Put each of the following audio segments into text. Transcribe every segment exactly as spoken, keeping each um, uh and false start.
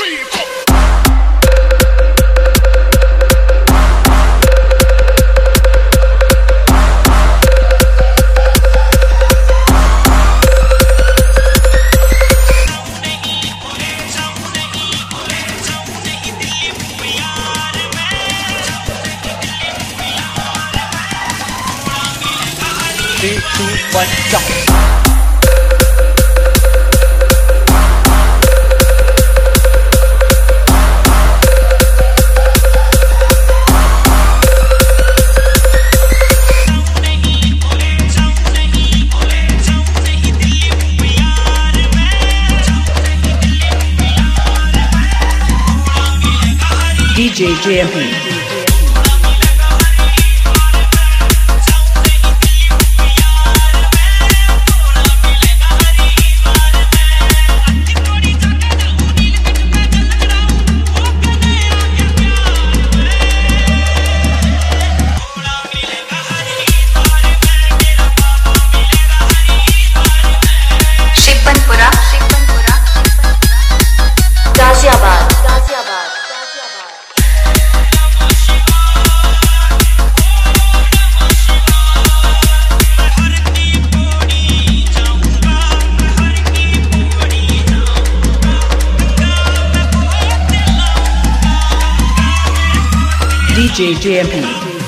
three, four. Three, two, one, jump. D J J M P. Ghaziabad Ghaziabad D J J M P.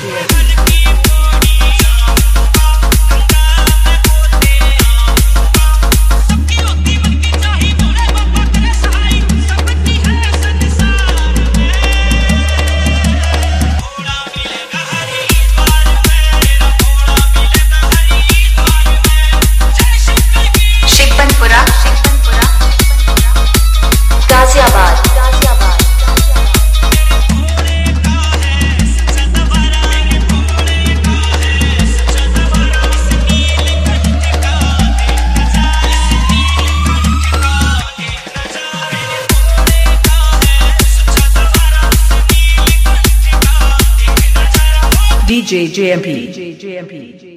Ghaziabad Ghaziabad D J J M P.